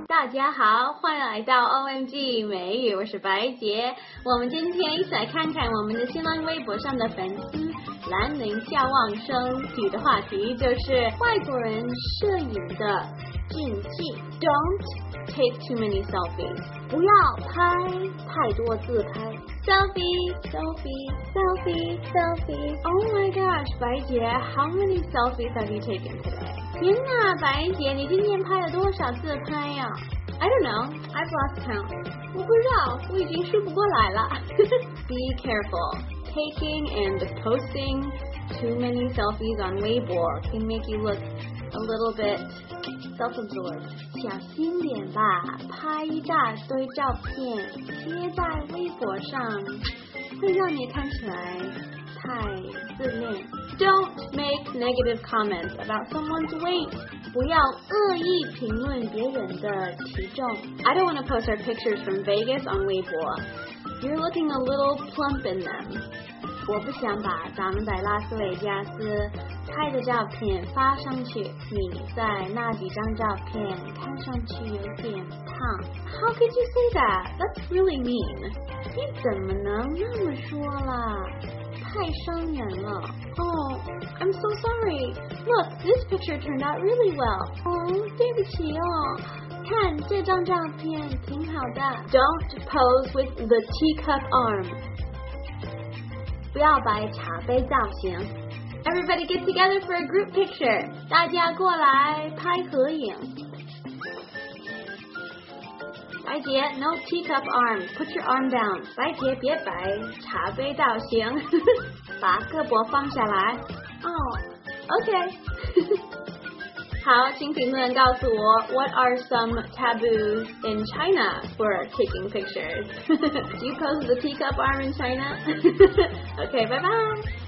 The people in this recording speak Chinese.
大家好，欢迎来到 OMG 美语，我是白洁。我们今天一起来看看我们的新浪微博上的粉丝兰陵笑望生提的话题，就是外国人摄影的禁忌 Don't take too many selfies， 不要拍太多自拍。Selfie, selfie, selfie, selfie. Oh my gosh, 白洁 how many selfies have you taken today? 天哪，白洁，你今天拍了多少自拍呀？I don't know. I've lost count. 我不知道，我已经数不过来了。Be careful. Taking and posting too many selfies on Weibo can make you look a little bit self-absorbed. 小心点吧，拍一大堆照片贴在微博上，会让你看起来太自恋。Don't make negative comments about someone's weight. 不要恶意评论别人的体重。I don't want to post our pictures from Vegas on Weibo. You're looking a little plump in them. 我不想把咱们在拉斯维加斯拍的照片发上去，你在那几张照片看上去有点胖。How could you say that? That's really mean. 你怎么能那么说啦？太伤人了。Oh, I'm so sorry. Look, this picture turned out really well. 哦，对不起哦。看这张照片挺好的。Don't pose with the teacup arm. 不要摆茶杯造型。Everybody get together for a group picture. 大家过来拍合影。白洁 no teacup arm. Put your arm down. 白洁别摆茶杯造型。把胳膊放下来。OK. 好，请评论告诉我 What are some taboos in China for taking pictures? Do you pose the teacup arm in China? Okay, bye bye.